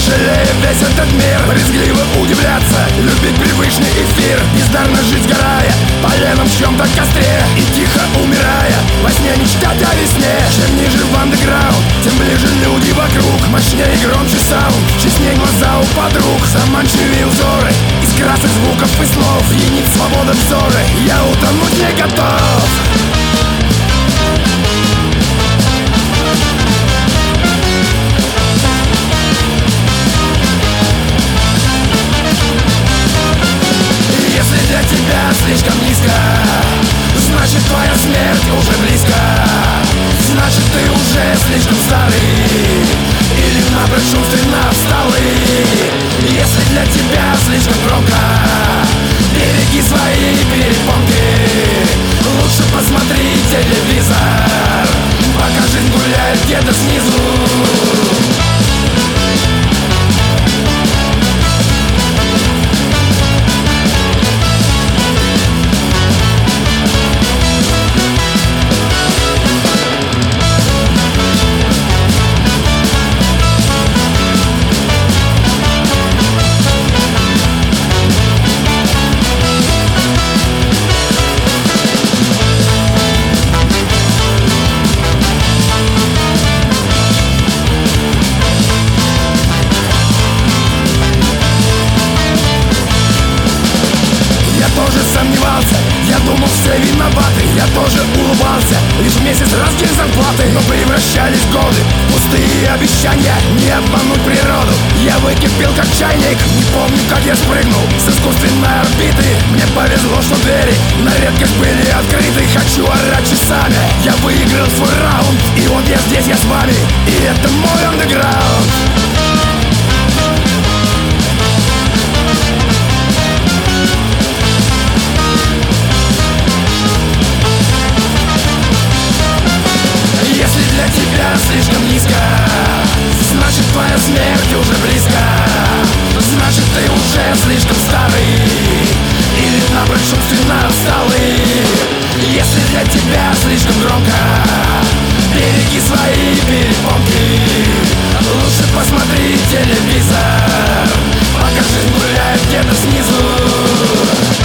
жалея весь этот мир, брезгливо удивляться, любить привычный эфир, бездарно жить сгорая поленом в чьем-то костре и тихо умирая, во сне мечтать о весне. Чем ниже в андеграунд, тем ближе люди вокруг, мощнее и громче саунд, честней глаза у подруг, заманчивее узоры из красок звуков и слов, пьянит свобода взоры, я утонуть не готов. Если для тебя слишком низко, значит твоя смерть уже близко, значит ты уже слишком старый или напрочь умственно отсталый. Если для тебя слишком громко, береги свои перепонки, лучше посмотри телевизор, пока жизнь гуляет где-то снизу. Я думал, все виноваты, я тоже улыбался, лишь месяц раскин зарплаты, но превращались годы в пустые обещания, не обмануть природу. Я выкипел как чайник, не помню, как я спрыгнул с искусственной орбиты. Мне повезло, что двери на редкость были открыты. Хочу орать часами, я выиграл свой раунд, и вот я здесь, я с вами, и это мой андеграунд. Для тебя слишком низко, значит твоя смерть уже близко, значит ты уже слишком старый или напрочь умственно отсталый. Если для тебя слишком громко, береги свои перепонки, лучше посмотри телевизор, пока жизнь гуляет где-то снизу.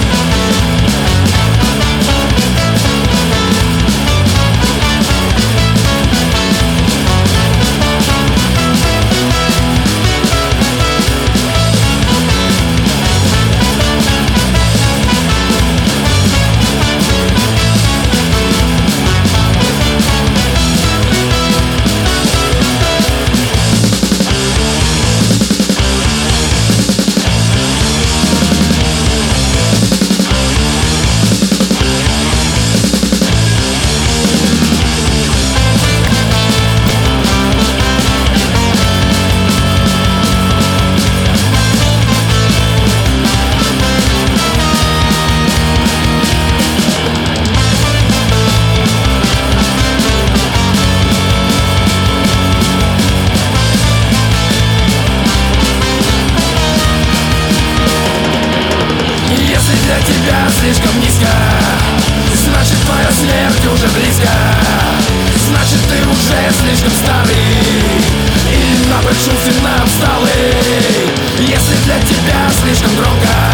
Слишком низко, значит твоя смерть уже близко, значит ты уже слишком старый или напрочь умственно отсталый. Если для тебя слишком громко,